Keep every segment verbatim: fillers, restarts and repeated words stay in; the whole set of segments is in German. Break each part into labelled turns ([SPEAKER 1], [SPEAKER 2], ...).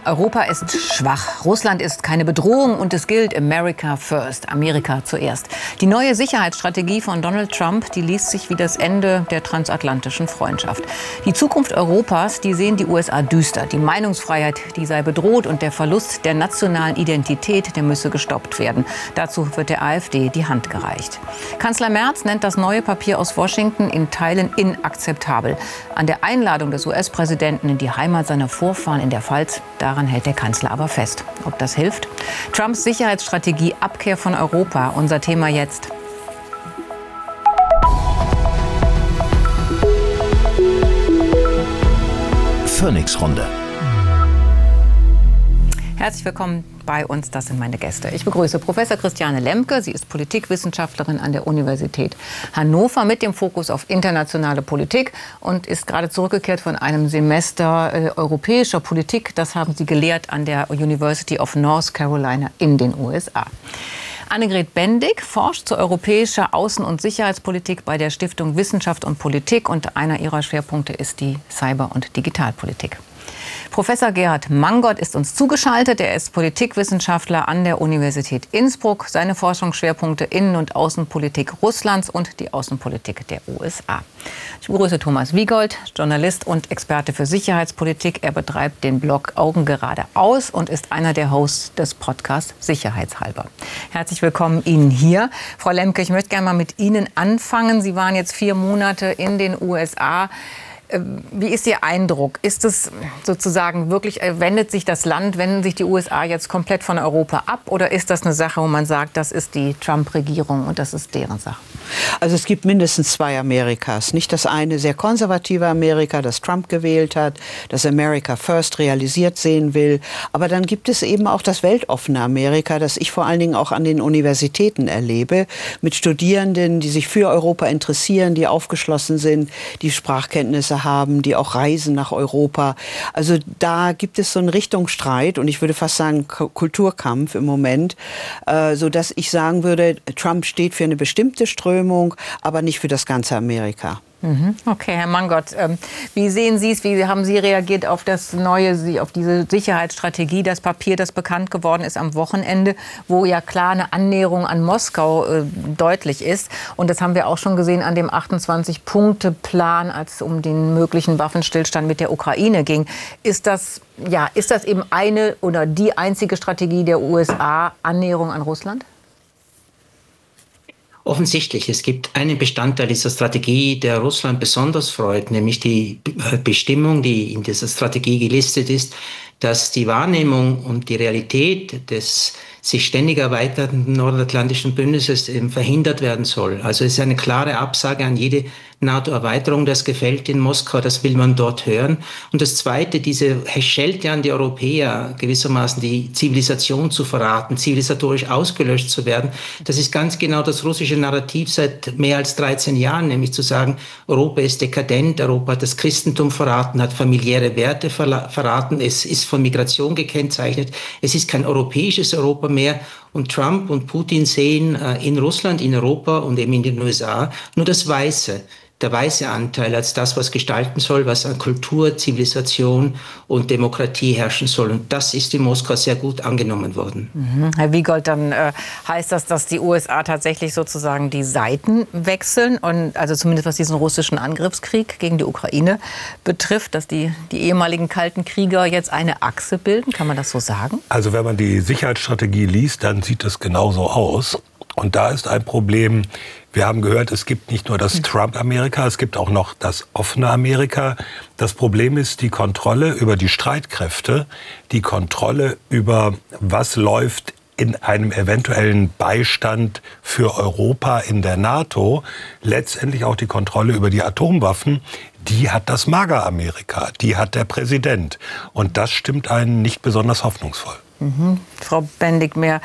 [SPEAKER 1] Europa ist schwach, Russland ist keine Bedrohung und es gilt America first, Amerika zuerst. Die neue Sicherheitsstrategie von Donald Trump, die liest sich wie das Ende der transatlantischen Freundschaft. Die Zukunft Europas, die sehen die U S A düster. Die Meinungsfreiheit, die sei bedroht und der Verlust der nationalen Identität, der müsse gestoppt werden. Dazu wird der AfD die Hand gereicht. Kanzler Merz nennt das neue Papier aus Washington in Teilen inakzeptabel. An der Einladung des U S-Präsidenten in die Heimat seiner Vorfahren in der Pfalz, daran hält der Kanzler aber fest. Ob das hilft? Trumps Sicherheitsstrategie, Abkehr von Europa, unser Thema jetzt.
[SPEAKER 2] Phoenix-Runde.
[SPEAKER 1] Herzlich willkommen bei uns, das sind meine Gäste. Ich begrüße Professor Christiane Lemke. Sie ist Politikwissenschaftlerin an der Universität Hannover mit dem Fokus auf internationale Politik und ist gerade zurückgekehrt von einem Semester äh, europäischer Politik. Das haben Sie gelehrt an der University of North Carolina in den U S A. Annegret Bendig forscht zur europäischer Außen- und Sicherheitspolitik bei der Stiftung Wissenschaft und Politik und einer ihrer Schwerpunkte ist die Cyber- und Digitalpolitik. Professor Gerhard Mangott ist uns zugeschaltet. Er ist Politikwissenschaftler an der Universität Innsbruck. Seine Forschungsschwerpunkte Innen- und Außenpolitik Russlands und die Außenpolitik der U S A. Ich begrüße Thomas Wiegold, Journalist und Experte für Sicherheitspolitik. Er betreibt den Blog Augen geradeaus und ist einer der Hosts des Podcasts Sicherheitshalber. Herzlich willkommen Ihnen hier. Frau Lemke, ich möchte gerne mal mit Ihnen anfangen. Sie waren jetzt vier Monate in den U S A. Wie ist Ihr Eindruck? Ist es sozusagen wirklich, wendet sich das Land, wenden sich die U S A jetzt komplett von Europa ab? Oder ist das eine Sache, wo man sagt, das ist die Trump-Regierung und das ist deren Sache?
[SPEAKER 3] Also es gibt mindestens zwei Amerikas. Nicht das eine sehr konservative Amerika, das Trump gewählt hat, das America First realisiert sehen will. Aber dann gibt es eben auch das weltoffene Amerika, das ich vor allen Dingen auch an den Universitäten erlebe, mit Studierenden, die sich für Europa interessieren, die aufgeschlossen sind, die Sprachkenntnisse haben, die auch reisen nach Europa. Also da gibt es so einen Richtungsstreit und ich würde fast sagen Kulturkampf im Moment, äh, sodass ich sagen würde, Trump steht für eine bestimmte Strömung, aber nicht für das ganze Amerika.
[SPEAKER 1] Okay, Herr Mangott, wie sehen Sie es? Wie haben Sie reagiert auf das neue, auf diese Sicherheitsstrategie, das Papier, das bekannt geworden ist am Wochenende, wo ja klar eine Annäherung an Moskau äh, deutlich ist. Und das haben wir auch schon gesehen an dem achtundzwanzig-Punkte-Plan, als es um den möglichen Waffenstillstand mit der Ukraine ging. Ist das, ja, ist das eben eine oder die einzige Strategie der U S A, Annäherung an Russland?
[SPEAKER 4] Offensichtlich, es gibt einen Bestandteil dieser Strategie, der Russland besonders freut, nämlich die Bestimmung, die in dieser Strategie gelistet ist, dass die Wahrnehmung und die Realität des sich ständig erweiternden Nordatlantischen Bündnisses eben verhindert werden soll. Also es ist eine klare Absage an jede NATO-Erweiterung, das gefällt in Moskau, das will man dort hören. Und das Zweite, diese Schelte an die Europäer, gewissermaßen die Zivilisation zu verraten, zivilisatorisch ausgelöscht zu werden, das ist ganz genau das russische Narrativ seit mehr als dreizehn Jahren, nämlich zu sagen, Europa ist dekadent, Europa hat das Christentum verraten, hat familiäre Werte verraten, es ist von Migration gekennzeichnet, es ist kein europäisches Europa mehr. Und Trump und Putin sehen äh, in Russland, in Europa und eben in den U S A nur das Weiße, der weiße Anteil als das, was gestalten soll, was an Kultur, Zivilisation und Demokratie herrschen soll. Und das ist in Moskau sehr gut angenommen worden.
[SPEAKER 1] Mhm. Herr Wiegold, dann äh, heißt das, dass die U S A tatsächlich sozusagen die Seiten wechseln, und also zumindest was diesen russischen Angriffskrieg gegen die Ukraine betrifft, dass die, die ehemaligen kalten Krieger jetzt eine Achse bilden? Kann man das so sagen?
[SPEAKER 5] Also wenn man die Sicherheitsstrategie liest, dann sieht es genauso aus. Und da ist ein Problem, wir haben gehört, es gibt nicht nur das Trump-Amerika, es gibt auch noch das offene Amerika. Das Problem ist die Kontrolle über die Streitkräfte, die Kontrolle über was läuft in einem eventuellen Beistand für Europa in der NATO, letztendlich auch die Kontrolle über die Atomwaffen, die hat das MAGA-Amerika, die hat der Präsident. Und das stimmt einen nicht besonders hoffnungsvoll.
[SPEAKER 1] Mhm. Frau Bendig, mehr.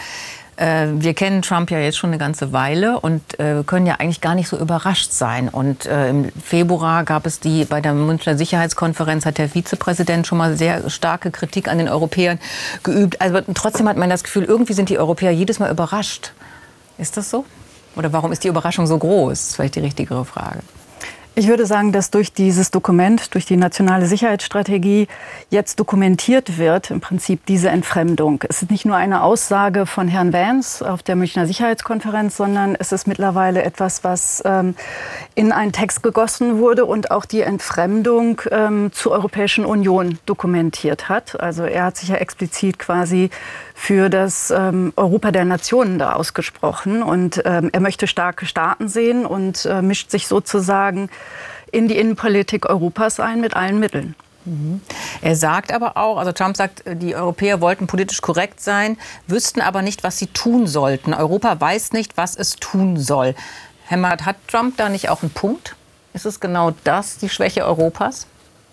[SPEAKER 1] Wir kennen Trump ja jetzt schon eine ganze Weile und äh, können ja eigentlich gar nicht so überrascht sein. Und äh, im Februar gab es die, bei der Münchner Sicherheitskonferenz hat der Vizepräsident schon mal sehr starke Kritik an den Europäern geübt. Also trotzdem hat man das Gefühl, irgendwie sind die Europäer jedes Mal überrascht. Ist das so? Oder warum ist die Überraschung so groß? Das ist vielleicht die richtigere Frage.
[SPEAKER 6] Ich würde sagen, dass durch dieses Dokument, durch die nationale Sicherheitsstrategie jetzt dokumentiert wird, im Prinzip diese Entfremdung. Es ist nicht nur eine Aussage von Herrn Vance auf der Münchner Sicherheitskonferenz, sondern es ist mittlerweile etwas, was ähm, in einen Text gegossen wurde und auch die Entfremdung ähm, zur Europäischen Union dokumentiert hat. Also er hat sich ja explizit quasi für das ähm, Europa der Nationen da ausgesprochen. Und ähm, er möchte starke Staaten sehen und äh, mischt sich sozusagen in die Innenpolitik Europas ein mit allen Mitteln.
[SPEAKER 1] Mhm. Er sagt aber auch, also Trump sagt, die Europäer wollten politisch korrekt sein, wüssten aber nicht, was sie tun sollten. Europa weiß nicht, was es tun soll. Herr Marat, hat Trump da nicht auch einen Punkt? Ist es genau das, die Schwäche Europas?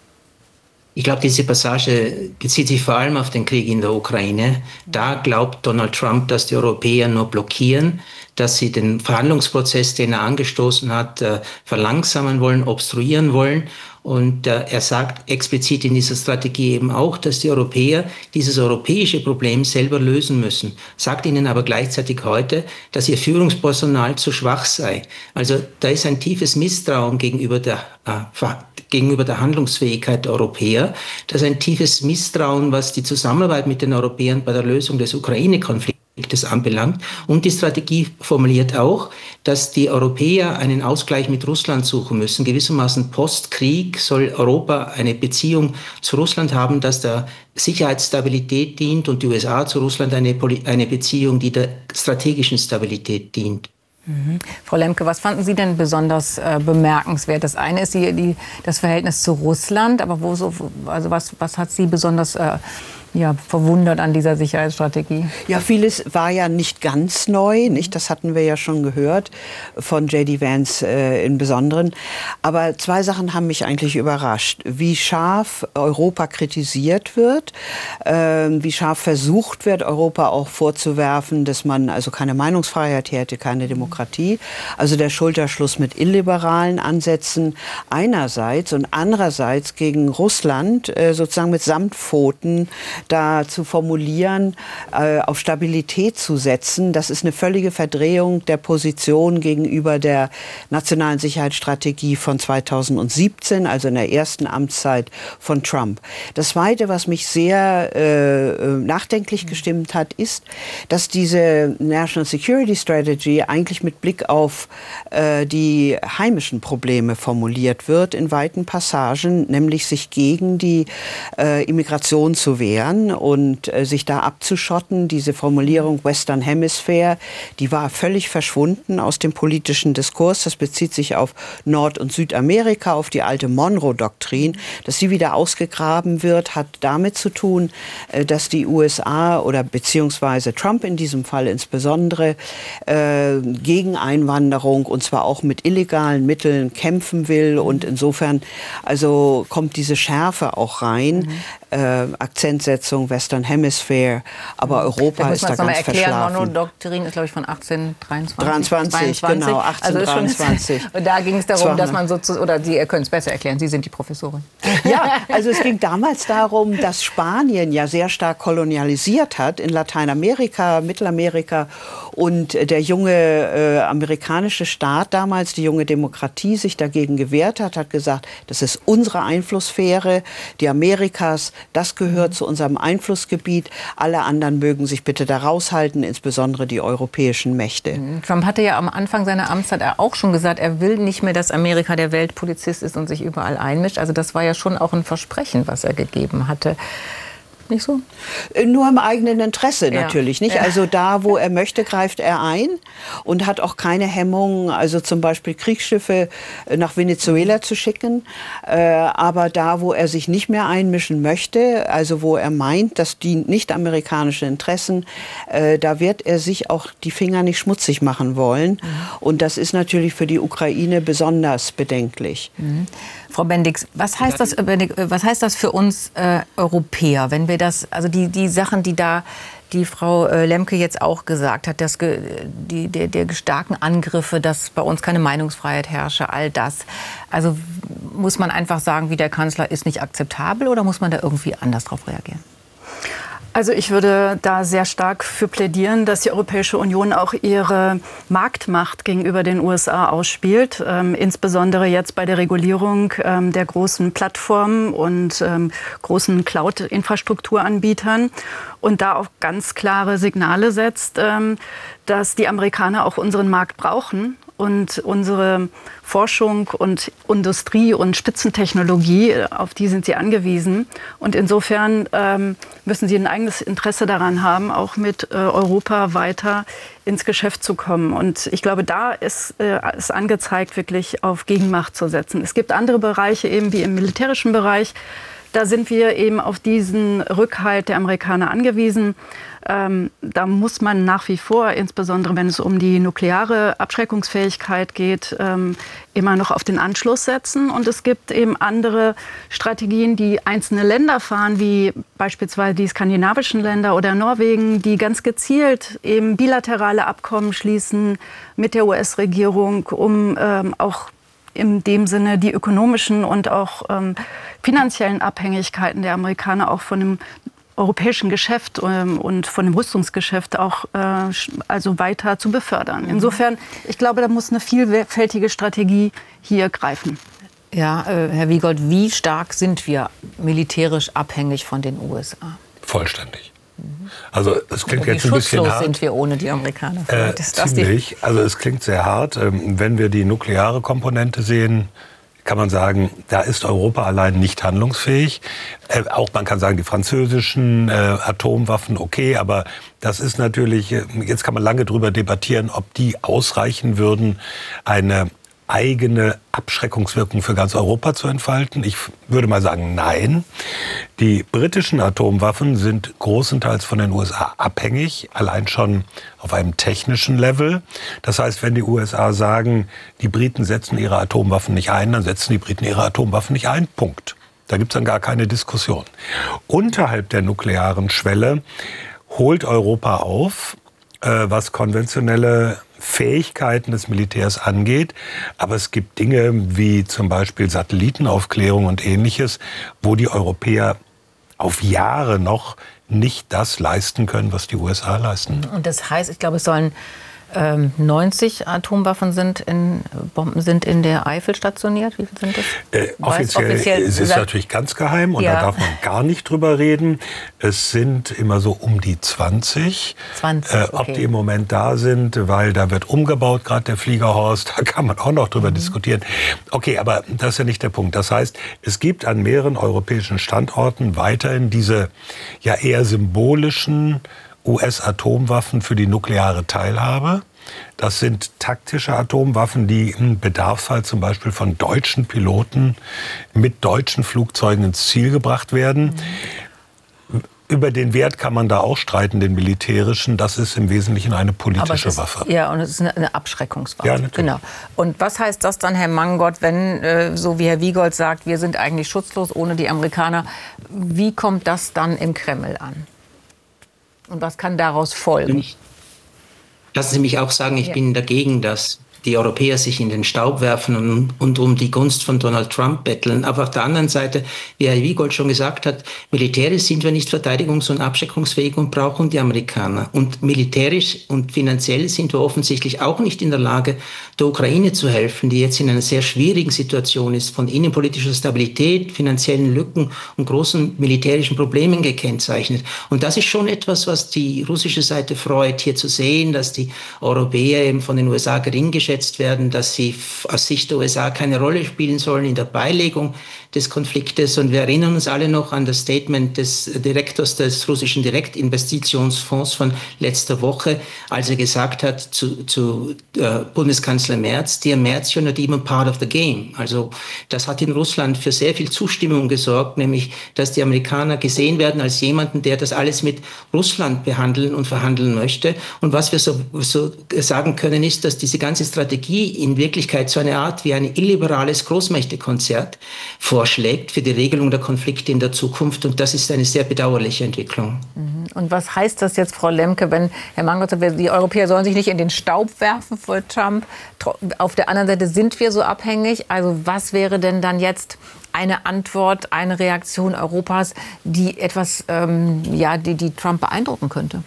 [SPEAKER 4] Ich glaube, diese Passage bezieht sich vor allem auf den Krieg in der Ukraine. Da glaubt Donald Trump, dass die Europäer nur blockieren, dass sie den Verhandlungsprozess, den er angestoßen hat, verlangsamen wollen, obstruieren wollen. Und er sagt explizit in dieser Strategie eben auch, dass die Europäer dieses europäische Problem selber lösen müssen. Sagt ihnen aber gleichzeitig heute, dass ihr Führungspersonal zu schwach sei. Also da ist ein tiefes Misstrauen gegenüber der äh, gegenüber der Handlungsfähigkeit der Europäer. Das ist ein tiefes Misstrauen, was die Zusammenarbeit mit den Europäern bei der Lösung des Ukraine-Konfliktes anbelangt. Und die Strategie formuliert auch, dass die Europäer einen Ausgleich mit Russland suchen müssen. Gewissermaßen Postkrieg soll Europa eine Beziehung zu Russland haben, dass der Sicherheitsstabilität dient, und die U S A zu Russland eine, eine Beziehung, die der strategischen Stabilität dient.
[SPEAKER 1] Mhm. Frau Lemke, was fanden Sie denn besonders äh, bemerkenswert? Das eine ist die, die, das Verhältnis zu Russland, aber wo so, also was, was hat Sie besonders äh, ja, verwundert an dieser Sicherheitsstrategie?
[SPEAKER 3] Ja, vieles war ja nicht ganz neu, nicht? Das hatten wir ja schon gehört von J D Vance äh, im Besonderen. Aber zwei Sachen haben mich eigentlich überrascht. Wie scharf Europa kritisiert wird, äh, wie scharf versucht wird, Europa auch vorzuwerfen, dass man also keine Meinungsfreiheit hätte, keine Demokratie. Also der Schulterschluss mit illiberalen Ansätzen einerseits und andererseits gegen Russland äh, sozusagen mit Samtpfoten da zu formulieren, äh, auf Stabilität zu setzen. Das ist eine völlige Verdrehung der Position gegenüber der nationalen Sicherheitsstrategie von zweitausendsiebzehn, also in der ersten Amtszeit von Trump. Das Zweite, was mich sehr äh, nachdenklich gestimmt hat, ist, dass diese National Security Strategy eigentlich mit Blick auf äh, die heimischen Probleme formuliert wird, in weiten Passagen, nämlich sich gegen die äh, Immigration zu wehren und äh, sich da abzuschotten. Diese Formulierung Western Hemisphere, die war völlig verschwunden aus dem politischen Diskurs. Das bezieht sich auf Nord- und Südamerika, auf die alte Monroe-Doktrin. Dass sie wieder ausgegraben wird, hat damit zu tun, äh, dass die U S A oder beziehungsweise Trump in diesem Fall insbesondere äh, gegen Einwanderung, und zwar auch mit illegalen Mitteln, kämpfen will. Und insofern also kommt diese Schärfe auch rein. Mhm. Äh, Akzentsetzung, Western Hemisphere, aber Europa ist da ganz verschlafen.
[SPEAKER 1] Monroe-Doktrin ist, glaube ich, von achtzehnhundertdreiundzwanzig.
[SPEAKER 3] dreiundzwanzig, genau, achtzehnhundertdreiundzwanzig.
[SPEAKER 1] Also und da ging es darum, Zwar, dass man sozusagen, oder Sie können es besser erklären, Sie sind die Professorin.
[SPEAKER 3] Ja, also es ging damals darum, dass Spanien ja sehr stark kolonialisiert hat in Lateinamerika, Mittelamerika, und der junge äh, amerikanische Staat damals, die junge Demokratie, sich dagegen gewehrt hat, hat gesagt, das ist unsere Einflusssphäre, die Amerikas, das gehört zu unserem Einflussgebiet. Alle anderen mögen sich bitte da raushalten, insbesondere die europäischen Mächte.
[SPEAKER 1] Trump hatte ja am Anfang seiner Amtszeit auch schon gesagt, er will nicht mehr, dass Amerika der Weltpolizist ist und sich überall einmischt. Also das war ja schon auch ein Versprechen, was er gegeben hatte. Nicht so?
[SPEAKER 3] Nur im eigenen Interesse natürlich,
[SPEAKER 1] ja.
[SPEAKER 3] nicht?
[SPEAKER 1] Ja.
[SPEAKER 3] Also da, wo er möchte, greift er ein und hat auch keine Hemmungen, also zum Beispiel Kriegsschiffe nach Venezuela zu schicken. Äh, aber da, wo er sich nicht mehr einmischen möchte, also wo er meint, das dient nicht amerikanische Interessen, äh, da wird er sich auch die Finger nicht schmutzig machen wollen. Mhm. Und das ist natürlich für die Ukraine besonders bedenklich.
[SPEAKER 1] Mhm. Frau Bendix, was heißt das, was heißt das für uns äh, Europäer, wenn wir das, also die, die Sachen, die da die Frau äh, Lemke jetzt auch gesagt hat, dass die, der, der starken Angriffe, dass bei uns keine Meinungsfreiheit herrsche, all das. Also muss man einfach sagen, wie der Kanzler, ist nicht akzeptabel, oder muss man da irgendwie anders drauf reagieren?
[SPEAKER 6] Also ich würde da sehr stark für plädieren, dass die Europäische Union auch ihre Marktmacht gegenüber den U S A ausspielt, ähm, insbesondere jetzt bei der Regulierung ähm, der großen Plattformen und ähm, großen Cloud-Infrastrukturanbietern und da auch ganz klare Signale setzt, ähm, dass die Amerikaner auch unseren Markt brauchen und unsere Forschung und Industrie und Spitzentechnologie, auf die sind sie angewiesen. Und insofern ähm, müssen sie ein eigenes Interesse daran haben, auch mit äh, Europa weiter ins Geschäft zu kommen. Und ich glaube, da ist es äh, angezeigt, wirklich auf Gegenmacht zu setzen. Es gibt andere Bereiche, eben wie im militärischen Bereich. Da sind wir eben auf diesen Rückhalt der Amerikaner angewiesen. Ähm, da muss man nach wie vor, insbesondere wenn es um die nukleare Abschreckungsfähigkeit geht, ähm, immer noch auf den Anschluss setzen. Und es gibt eben andere Strategien, die einzelne Länder fahren, wie beispielsweise die skandinavischen Länder oder Norwegen, die ganz gezielt eben bilaterale Abkommen schließen mit der U S-Regierung, um ähm, auch in dem Sinne die ökonomischen und auch ähm, finanziellen Abhängigkeiten der Amerikaner auch von dem europäischen Geschäft ähm, und von dem Rüstungsgeschäft auch äh, also weiter zu befördern. Insofern, ich glaube, da muss eine vielfältige Strategie hier greifen.
[SPEAKER 1] Ja, äh, Herr Wiegold, wie stark sind wir militärisch abhängig von den U S A?
[SPEAKER 5] Vollständig. Also es klingt
[SPEAKER 1] Wie
[SPEAKER 5] jetzt ein bisschen
[SPEAKER 1] schutzlos
[SPEAKER 5] hart.
[SPEAKER 1] sind wir ohne die Amerikaner?
[SPEAKER 5] Äh,
[SPEAKER 1] ist das
[SPEAKER 5] ziemlich. Also es klingt sehr hart. Ähm, wenn wir die nukleare Komponente sehen, kann man sagen, da ist Europa allein nicht handlungsfähig. Äh, auch man kann sagen, die französischen äh, Atomwaffen, okay, aber das ist natürlich, äh, jetzt kann man lange darüber debattieren, ob die ausreichen würden, eine eigene Abschreckungswirkung für ganz Europa zu entfalten? Ich würde mal sagen, nein. Die britischen Atomwaffen sind großenteils von den U S A abhängig, allein schon auf einem technischen Level. Das heißt, wenn die U S A sagen, die Briten setzen ihre Atomwaffen nicht ein, dann setzen die Briten ihre Atomwaffen nicht ein. Punkt. Da gibt es dann gar keine Diskussion. Unterhalb der nuklearen Schwelle holt Europa auf, äh, was konventionelle Fähigkeiten des Militärs angeht. Aber es gibt Dinge wie zum Beispiel Satellitenaufklärung und Ähnliches, wo die Europäer auf Jahre noch nicht das leisten können, was die U S A leisten.
[SPEAKER 1] Und das heißt, ich glaube, es sollen ähm, neunzig Atomwaffen sind in, Bomben sind in der Eifel stationiert. Wie viel sind das?
[SPEAKER 5] Äh, offiziell, offiziell es ist natürlich ganz geheim und ja. Da darf man gar nicht drüber reden. Es sind immer so um die zwanzig.
[SPEAKER 1] zwanzig
[SPEAKER 5] äh,
[SPEAKER 1] okay.
[SPEAKER 5] Ob die im Moment da sind, weil da wird umgebaut, gerade der Fliegerhorst, da kann man auch noch drüber mhm. diskutieren. Okay, aber das ist ja nicht der Punkt. Das heißt, es gibt an mehreren europäischen Standorten weiterhin diese ja eher symbolischen U S-Atomwaffen für die nukleare Teilhabe. Das sind taktische Atomwaffen, die im Bedarfsfall zum Beispiel von deutschen Piloten mit deutschen Flugzeugen ins Ziel gebracht werden. Mhm. Über den Wert kann man da auch streiten, den militärischen. Das ist im Wesentlichen eine politische
[SPEAKER 1] ist,
[SPEAKER 5] Waffe.
[SPEAKER 1] Ja, und es ist eine, eine Abschreckungswaffe.
[SPEAKER 5] Ja, natürlich.
[SPEAKER 1] Genau. Und was heißt das dann, Herr Mangold, wenn, äh, so wie Herr Wiegold sagt, wir sind eigentlich schutzlos ohne die Amerikaner? Wie kommt das dann im Kreml an? Und was kann daraus folgen?
[SPEAKER 4] Lassen Sie mich auch sagen, ich ja. bin dagegen, dass die Europäer sich in den Staub werfen und, und um die Gunst von Donald Trump betteln. Aber auf der anderen Seite, wie Herr Wiegold schon gesagt hat, militärisch sind wir nicht verteidigungs- und abschreckungsfähig und brauchen die Amerikaner. Und militärisch und finanziell sind wir offensichtlich auch nicht in der Lage, der Ukraine zu helfen, die jetzt in einer sehr schwierigen Situation ist, von innenpolitischer Stabilität, finanziellen Lücken und großen militärischen Problemen gekennzeichnet. Und das ist schon etwas, was die russische Seite freut, hier zu sehen, dass die Europäer eben von den U S A gering geschätzt werden, dass sie aus Sicht der U S A keine Rolle spielen sollen in der Beilegung des Konfliktes. Und wir erinnern uns alle noch an das Statement des Direktors des russischen Direktinvestitionsfonds von letzter Woche, als er gesagt hat zu, zu äh, Bundeskanzler Merz, "Dear Merz, you're not even part of the game." Also das hat in Russland für sehr viel Zustimmung gesorgt, nämlich dass die Amerikaner gesehen werden als jemanden, der das alles mit Russland behandeln und verhandeln möchte. Und was wir so, so sagen können, ist, dass diese ganze Strategie in Wirklichkeit so eine Art wie ein illiberales Großmächtekonzert vorschlägt für die Regelung der Konflikte in der Zukunft. Und das ist eine sehr bedauerliche Entwicklung.
[SPEAKER 1] Und was heißt das jetzt, Frau Lemke, wenn Herr Mangoldt sagt, die Europäer sollen sich nicht in den Staub werfen vor Trump? Auf der anderen Seite sind wir so abhängig. Also was wäre denn dann jetzt eine Antwort, eine Reaktion Europas, die etwas, ähm, ja, die, die Trump beeindrucken könnte?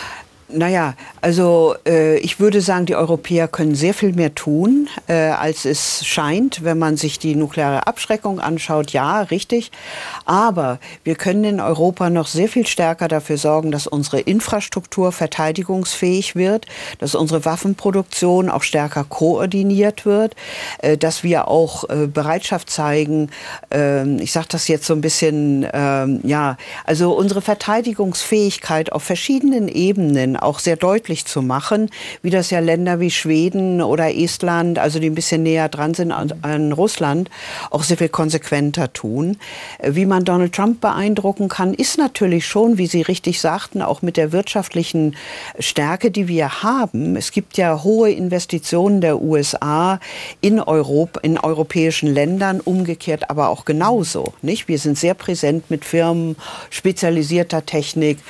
[SPEAKER 3] Naja, also äh, ich würde sagen, die Europäer können sehr viel mehr tun, äh, als es scheint, wenn man sich die nukleare Abschreckung anschaut. Ja, richtig. Aber wir können in Europa noch sehr viel stärker dafür sorgen, dass unsere Infrastruktur verteidigungsfähig wird, dass unsere Waffenproduktion auch stärker koordiniert wird, äh, dass wir auch äh, Bereitschaft zeigen, äh, ich sage das jetzt so ein bisschen, äh, ja, also unsere Verteidigungsfähigkeit auf verschiedenen Ebenen auch sehr deutlich zu machen, wie das ja Länder wie Schweden oder Estland, also die ein bisschen näher dran sind an, an Russland, auch sehr viel konsequenter tun. Wie man Donald Trump beeindrucken kann, ist natürlich schon, wie Sie richtig sagten, auch mit der wirtschaftlichen Stärke, die wir haben. Es gibt ja hohe Investitionen der U S A in Europa, in europäischen Ländern, umgekehrt aber auch genauso, nicht? Wir sind sehr präsent mit Firmen, spezialisierter Technik,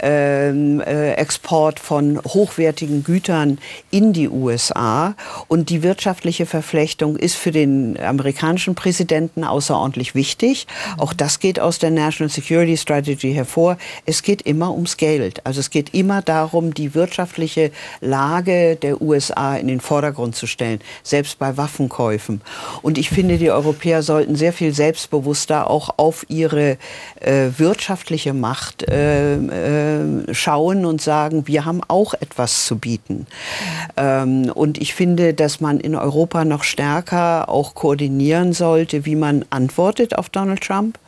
[SPEAKER 3] ähm, äh, Export von hochwertigen Gütern in die U S A. Und die wirtschaftliche Verflechtung ist für den amerikanischen Präsidenten außerordentlich wichtig. Auch das geht aus der National Security Strategy hervor. Es geht immer ums Geld. Also es geht immer darum, die wirtschaftliche Lage der U S A in den Vordergrund zu stellen, selbst bei Waffenkäufen. Und ich finde, die Europäer sollten sehr viel selbstbewusster auch auf ihre äh, wirtschaftliche Macht äh, äh, schauen und sagen, wir haben auch etwas zu bieten. Ähm, und ich finde, dass man in Europa noch stärker auch koordinieren sollte, wie man antwortet auf Donald Trump.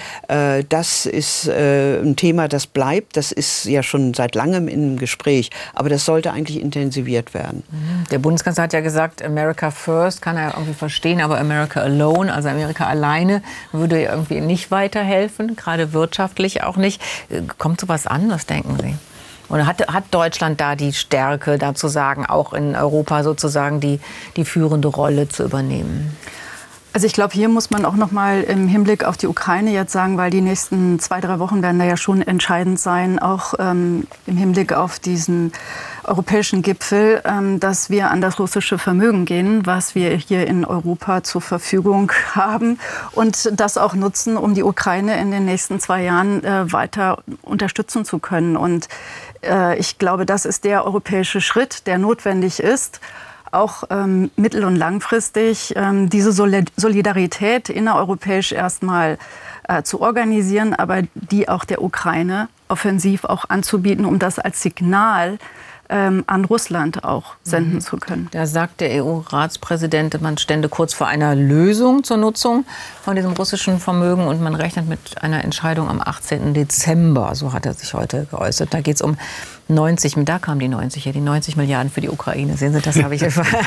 [SPEAKER 3] Äh, das ist äh, ein Thema, das bleibt. Das ist ja schon seit langem im Gespräch. Aber das sollte eigentlich intensiviert werden.
[SPEAKER 1] Der Bundeskanzler hat ja gesagt, America first kann er irgendwie verstehen, aber America alone, also Amerika alleine, würde irgendwie nicht weiterhelfen, gerade wirtschaftlich auch nicht. Kommt sowas an? Was denken Sie? Oder hat, hat Deutschland da die Stärke, da zu sagen, auch in Europa sozusagen die, die führende Rolle zu übernehmen?
[SPEAKER 6] Also ich glaube, hier muss man auch noch mal im Hinblick auf die Ukraine jetzt sagen, weil die nächsten zwei, drei Wochen werden da ja schon entscheidend sein, auch ähm, im Hinblick auf diesen europäischen Gipfel, ähm, dass wir an das russische Vermögen gehen, was wir hier in Europa zur Verfügung haben und das auch nutzen, um die Ukraine in den nächsten zwei Jahren äh, weiter unterstützen zu können. Und äh, ich glaube, das ist der europäische Schritt, der notwendig ist, auch ähm, mittel- und langfristig ähm, diese Solidarität innereuropäisch erstmal äh, zu organisieren, aber die auch der Ukraine offensiv auch anzubieten, um das als Signal ähm, an Russland auch senden mhm. zu können.
[SPEAKER 1] Da sagt der E U-Ratspräsident, man stände kurz vor einer Lösung zur Nutzung von diesem russischen Vermögen und man rechnet mit einer Entscheidung am achtzehnten Dezember. So hat er sich heute geäußert. Da geht es um neunzig, da kamen die neunzig, ja, die neunzig Milliarden für die Ukraine. Sehen Sie, das habe ich,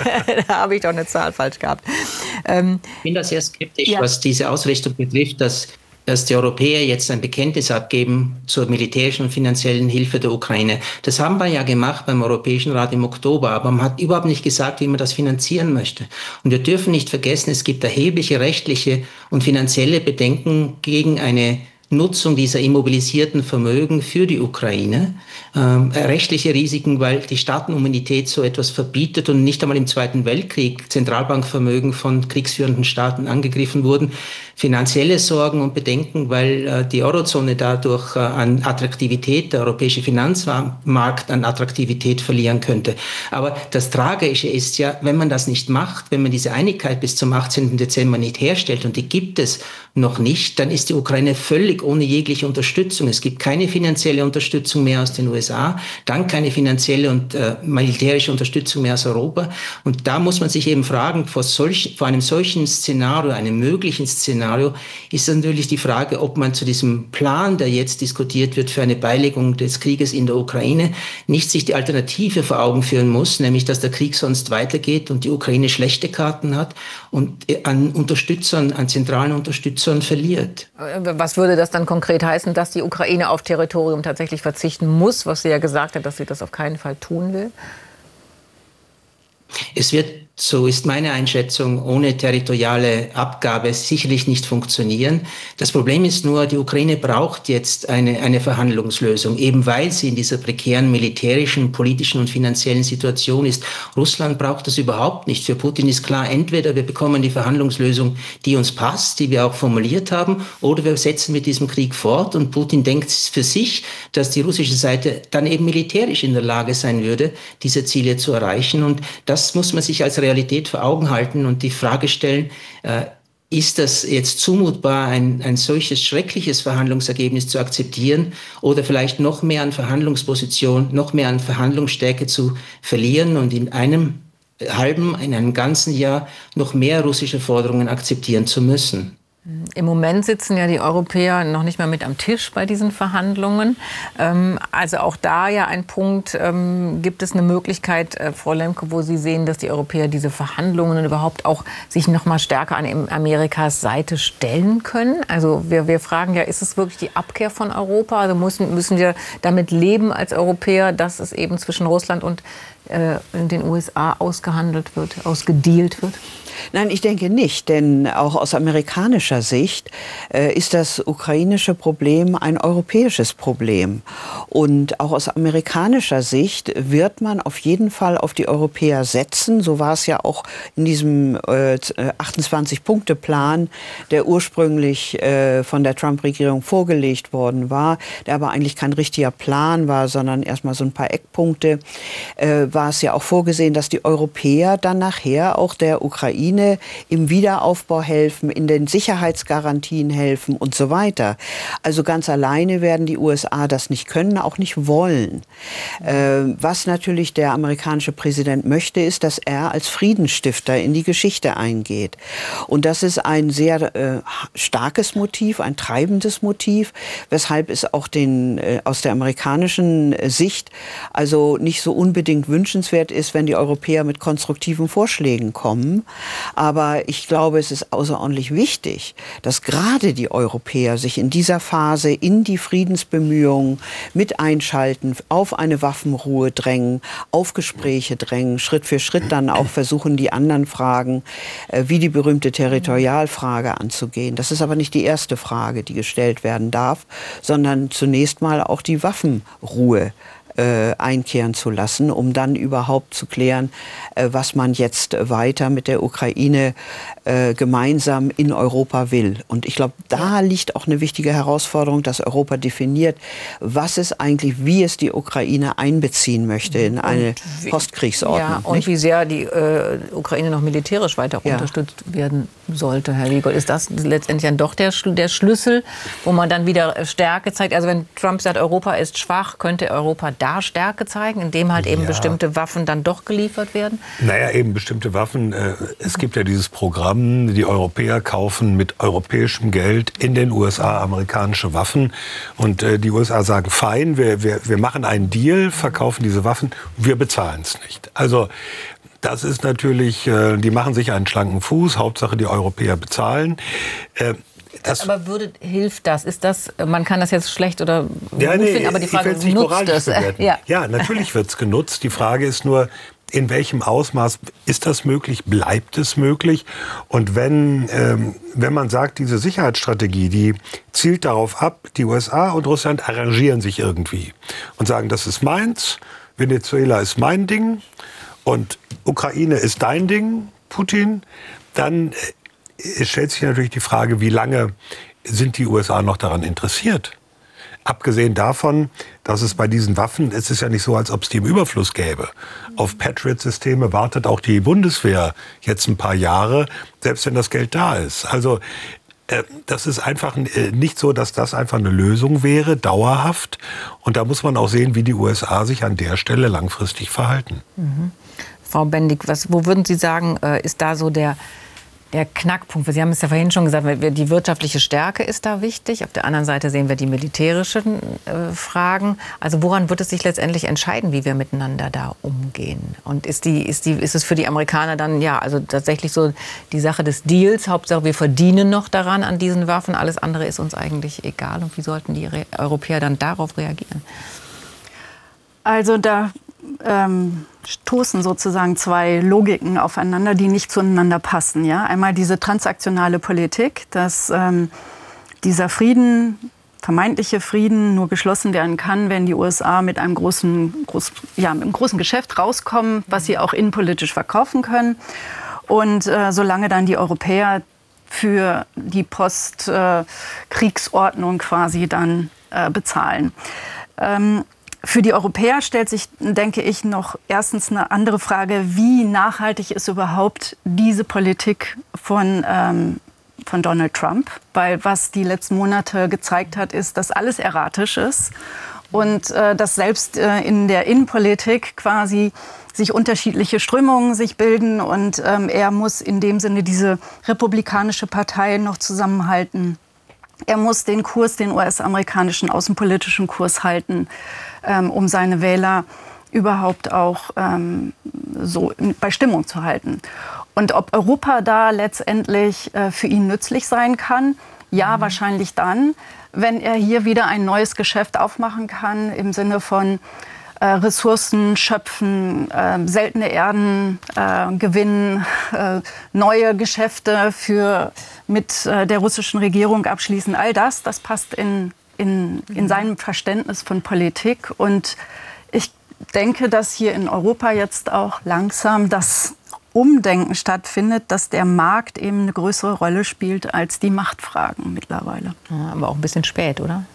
[SPEAKER 1] da habe ich doch eine Zahl falsch gehabt.
[SPEAKER 4] Ähm, ich bin da sehr skeptisch, ja. was diese Ausrichtung betrifft, dass, dass die Europäer jetzt ein Bekenntnis abgeben zur militärischen und finanziellen Hilfe der Ukraine. Das haben wir ja gemacht beim Europäischen Rat im Oktober, aber man hat überhaupt nicht gesagt, wie man das finanzieren möchte. Und wir dürfen nicht vergessen, es gibt erhebliche rechtliche und finanzielle Bedenken gegen eine Nutzung dieser immobilisierten Vermögen für die Ukraine. Ähm, rechtliche Risiken, weil die Staatenimmunität so etwas verbietet und nicht einmal im Zweiten Weltkrieg Zentralbankvermögen von kriegsführenden Staaten angegriffen wurden. Finanzielle Sorgen und Bedenken, weil äh, die Eurozone dadurch äh, an Attraktivität, der europäische Finanzmarkt an Attraktivität verlieren könnte. Aber das Tragische ist ja, wenn man das nicht macht, wenn man diese Einigkeit bis zum achtzehnten Dezember nicht herstellt, und die gibt es noch nicht, dann ist die Ukraine völlig ohne jegliche Unterstützung. Es gibt keine finanzielle Unterstützung mehr aus den U S A, dann keine finanzielle und äh, militärische Unterstützung mehr aus Europa. Und da muss man sich eben fragen, vor, solch, vor einem solchen Szenario, einem möglichen Szenario, ist natürlich die Frage, ob man zu diesem Plan, der jetzt diskutiert wird für eine Beilegung des Krieges in der Ukraine, nicht sich die Alternative vor Augen führen muss, nämlich dass der Krieg sonst weitergeht und die Ukraine schlechte Karten hat und an Unterstützern, an zentralen Unterstützern verliert.
[SPEAKER 1] Was würde das dann konkret heißen, dass die Ukraine auf Territorium tatsächlich verzichten muss, was sie ja gesagt hat, dass sie das auf keinen Fall tun will?
[SPEAKER 4] Es wird so ist meine Einschätzung, ohne territoriale Abgabe sicherlich nicht funktionieren. Das Problem ist nur, die Ukraine braucht jetzt eine, eine Verhandlungslösung, eben weil sie in dieser prekären militärischen, politischen und finanziellen Situation ist. Russland braucht das überhaupt nicht. Für Putin ist klar, entweder wir bekommen die Verhandlungslösung, die uns passt, die wir auch formuliert haben, oder wir setzen mit diesem Krieg fort. Und Putin denkt für sich, dass die russische Seite dann eben militärisch in der Lage sein würde, diese Ziele zu erreichen. Und das muss man sich als Realität vor Augen halten und die Frage stellen, äh, ist das jetzt zumutbar, ein, ein solches schreckliches Verhandlungsergebnis zu akzeptieren oder vielleicht noch mehr an Verhandlungsposition, noch mehr an Verhandlungsstärke zu verlieren und in einem halben, in einem ganzen Jahr noch mehr russische Forderungen akzeptieren zu müssen?
[SPEAKER 1] Im Moment sitzen ja die Europäer noch nicht mal mit am Tisch bei diesen Verhandlungen. Also auch da ja ein Punkt, gibt es eine Möglichkeit, Frau Lemke, wo Sie sehen, dass die Europäer diese Verhandlungen überhaupt auch sich noch mal stärker an Amerikas Seite stellen können? Also wir, wir fragen ja, ist es wirklich die Abkehr von Europa? Also müssen, müssen wir damit leben als Europäer, dass es eben zwischen Russland und äh, den U S A ausgehandelt wird, ausgedealt wird?
[SPEAKER 3] Nein, ich denke nicht, denn auch aus amerikanischer Sicht äh, ist das ukrainische Problem ein europäisches Problem. Und auch aus amerikanischer Sicht wird man auf jeden Fall auf die Europäer setzen. So war es ja auch in diesem äh, achtundzwanzig-Punkte-Plan, der ursprünglich äh, von der Trump-Regierung vorgelegt worden war, der aber eigentlich kein richtiger Plan war, sondern erstmal so ein paar Eckpunkte, äh, war es ja auch vorgesehen, dass die Europäer dann nachher auch der Ukraine im Wiederaufbau helfen, in den Sicherheitsgarantien helfen und so weiter. Also ganz alleine werden die U S A das nicht können, auch nicht wollen. Äh, was natürlich der amerikanische Präsident möchte, ist, dass er als Friedensstifter in die Geschichte eingeht. Und das ist ein sehr äh, starkes Motiv, ein treibendes Motiv, weshalb es auch den, äh, aus der amerikanischen äh, Sicht also nicht so unbedingt wünschenswert ist, wenn die Europäer mit konstruktiven Vorschlägen kommen. Aber ich glaube, es ist außerordentlich wichtig, dass gerade die Europäer sich in dieser Phase in die Friedensbemühungen mit einschalten, auf eine Waffenruhe drängen, auf Gespräche drängen, Schritt für Schritt dann auch versuchen, die anderen Fragen, äh, wie die berühmte Territorialfrage anzugehen. Das ist aber nicht die erste Frage, die gestellt werden darf, sondern zunächst mal auch die Waffenruhe Äh, einkehren zu lassen, um dann überhaupt zu klären, äh, was man jetzt weiter mit der Ukraine äh, gemeinsam in Europa will. Und ich glaube, da liegt auch eine wichtige Herausforderung, dass Europa definiert, was es eigentlich, wie es die Ukraine einbeziehen möchte in eine wie, Postkriegsordnung.
[SPEAKER 1] Ja, und nicht? Wie sehr die äh, Ukraine noch militärisch weiter ja. unterstützt werden sollte, Herr Wiegold. Ist das letztendlich dann doch der, der Schlüssel, wo man dann wieder Stärke zeigt? Also wenn Trump sagt, Europa ist schwach, könnte Europa da Stärke zeigen, indem halt eben ja. bestimmte Waffen dann doch geliefert werden?
[SPEAKER 5] Naja, eben bestimmte Waffen. Es gibt ja dieses Programm, die Europäer kaufen mit europäischem Geld in den U S A amerikanische Waffen. Und die U S A sagen, fein, wir, wir, wir machen einen Deal, verkaufen diese Waffen, wir bezahlen es nicht. Also das ist natürlich, die machen sich einen schlanken Fuß, Hauptsache die Europäer bezahlen.
[SPEAKER 1] Das aber würde, hilft das? Ist das? Man kann das jetzt schlecht oder
[SPEAKER 5] ja,
[SPEAKER 1] gut
[SPEAKER 5] nee,
[SPEAKER 1] finden, aber die Frage ist, nutzt das?
[SPEAKER 5] Ja. ja, natürlich wird es genutzt. Die Frage ist nur, in welchem Ausmaß ist das möglich? Bleibt es möglich? Und wenn, ähm, wenn man sagt, diese Sicherheitsstrategie, die zielt darauf ab, die U S A und Russland arrangieren sich irgendwie und sagen, das ist meins, Venezuela ist mein Ding und Ukraine ist dein Ding, Putin, dann es stellt sich natürlich die Frage, wie lange sind die U S A noch daran interessiert? Abgesehen davon, dass es bei diesen Waffen, es ist ja nicht so, als ob es die im Überfluss gäbe. Auf Patriot-Systeme wartet auch die Bundeswehr jetzt ein paar Jahre, selbst wenn das Geld da ist. Also äh, das ist einfach äh, nicht so, dass das einfach eine Lösung wäre, dauerhaft. Und da muss man auch sehen, wie die U S A sich an der Stelle langfristig verhalten.
[SPEAKER 1] Mhm. Frau Bendig, was, wo würden Sie sagen, äh, ist da so der Der Knackpunkt, Sie haben es ja vorhin schon gesagt, die wirtschaftliche Stärke ist da wichtig. Auf der anderen Seite sehen wir die militärischen äh, Fragen. Also woran wird es sich letztendlich entscheiden, wie wir miteinander da umgehen? Und ist, die, ist, die, ist es für die Amerikaner dann ja also tatsächlich so die Sache des Deals? Hauptsache wir verdienen noch daran an diesen Waffen. Alles andere ist uns eigentlich egal. Und wie sollten die Re- Europäer dann darauf reagieren?
[SPEAKER 6] Also da ähm, stoßen sozusagen zwei Logiken aufeinander, die nicht zueinander passen. Ja? Einmal diese transaktionale Politik, dass ähm, dieser Frieden, vermeintliche Frieden, nur geschlossen werden kann, wenn die U S A mit einem großen, groß, ja, mit einem großen Geschäft rauskommen, was sie auch innenpolitisch verkaufen können. Und äh, solange dann die Europäer für die Postkriegsordnung äh, quasi dann äh, bezahlen. Ähm, Für die Europäer stellt sich, denke ich, noch erstens eine andere Frage, wie nachhaltig ist überhaupt diese Politik von, ähm, von Donald Trump? Weil was die letzten Monate gezeigt hat, ist, dass alles erratisch ist und äh, dass selbst äh, in der Innenpolitik quasi sich unterschiedliche Strömungen sich bilden und ähm, er muss in dem Sinne diese republikanische Partei noch zusammenhalten. Er muss den Kurs, den U S-amerikanischen außenpolitischen Kurs halten, ähm, um seine Wähler überhaupt auch ähm, so bei Stimmung zu halten. Und ob Europa da letztendlich äh, für ihn nützlich sein kann, ja, mhm. wahrscheinlich dann, wenn er hier wieder ein neues Geschäft aufmachen kann, im Sinne von äh, Ressourcen schöpfen, äh, seltene Erden äh, gewinnen, äh, neue Geschäfte für, mit äh, der russischen Regierung abschließen. All das, das passt in, in, in seinem Verständnis von Politik. Und ich denke, dass hier in Europa jetzt auch langsam das Umdenken stattfindet, dass der Markt eben eine größere Rolle spielt als die Machtfragen mittlerweile.
[SPEAKER 1] Ja, aber auch ein bisschen spät, oder?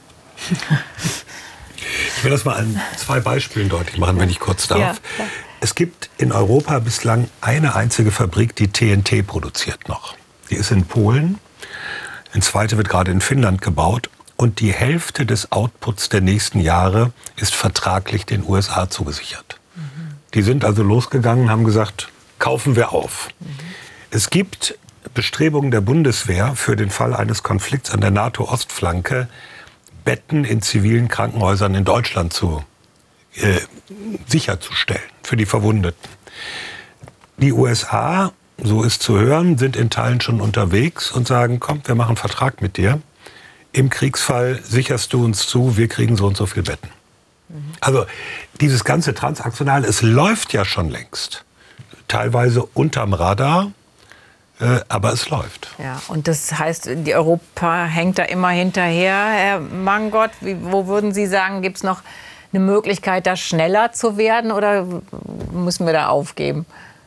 [SPEAKER 5] Ich will das mal an zwei Beispielen deutlich machen, wenn ich kurz darf. Ja, es gibt in Europa bislang eine einzige Fabrik, die T N T produziert noch. Die ist in Polen. Eine zweite wird gerade in Finnland gebaut. Und die Hälfte des Outputs der nächsten Jahre ist vertraglich den U S A zugesichert. Mhm. Die sind also losgegangen, haben gesagt, kaufen wir auf. Mhm. Es gibt Bestrebungen der Bundeswehr für den Fall eines Konflikts an der NATO-Ostflanke, Betten in zivilen Krankenhäusern in Deutschland zu, äh, sicherzustellen für die Verwundeten. Die U S A, so ist zu hören, sind in Teilen schon unterwegs und sagen, komm, wir machen einen Vertrag mit dir. Im Kriegsfall sicherst du uns zu, wir kriegen so und so viel Betten. Mhm. Also dieses ganze Transaktionale, es läuft ja schon längst. Teilweise unterm Radar, äh, aber es läuft.
[SPEAKER 1] Ja, und das heißt, die Europa hängt da immer hinterher. Herr Mangott, wie, wo würden Sie sagen, gibt es noch eine Möglichkeit, da schneller zu werden oder müssen wir da aufgeben?